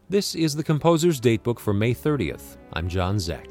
This is the Composer's Datebook for May 30th. I'm John Zeck.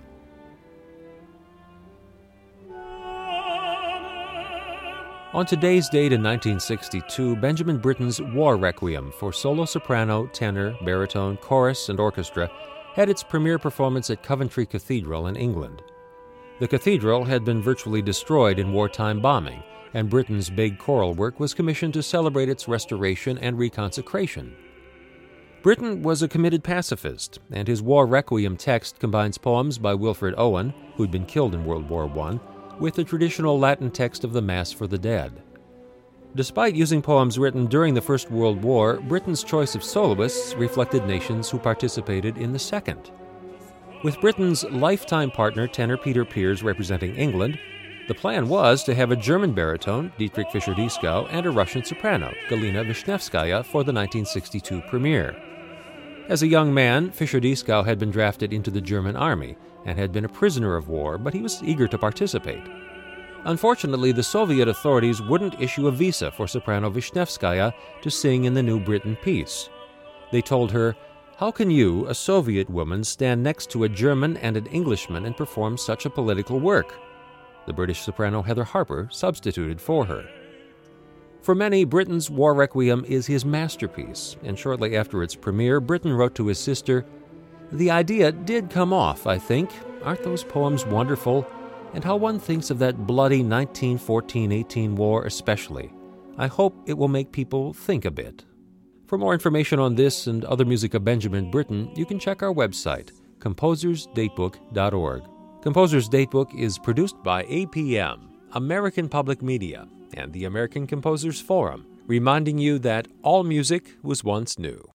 On today's date in 1962, Benjamin Britten's War Requiem for solo soprano, tenor, baritone, chorus, and orchestra had its premiere performance at Coventry Cathedral in England. The cathedral had been virtually destroyed in wartime bombing, and Britten's big choral work was commissioned to celebrate its restoration and reconsecration. Britten was a committed pacifist, and his War Requiem text combines poems by Wilfred Owen, who'd been killed in World War I, with the traditional Latin text of the Mass for the Dead. Despite using poems written during the First World War, Britten's choice of soloists reflected nations who participated in the Second. With Britten's lifetime partner, tenor Peter Pears, representing England, the plan was to have a German baritone, Dietrich Fischer-Dieskau, and a Russian soprano, Galina Vishnevskaya, for the 1962 premiere. As a young man, Fischer-Dieskau had been drafted into the German army and had been a prisoner of war, but he was eager to participate. Unfortunately, the Soviet authorities wouldn't issue a visa for soprano Vishnevskaya to sing in the new Britten piece. They told her, "How can you, a Soviet woman, stand next to a German and an Englishman and perform such a political work?" The British soprano Heather Harper substituted for her. For many, Britten's War Requiem is his masterpiece, and shortly after its premiere, Britten wrote to his sister, "The idea did come off, I think. Aren't those poems wonderful? And how one thinks of that bloody 1914-18 war especially. I hope it will make people think a bit." For more information on this and other music of Benjamin Britten, you can check our website, composersdatebook.org. Composer's Datebook is produced by APM, American Public Media, and the American Composers Forum, reminding you that all music was once new.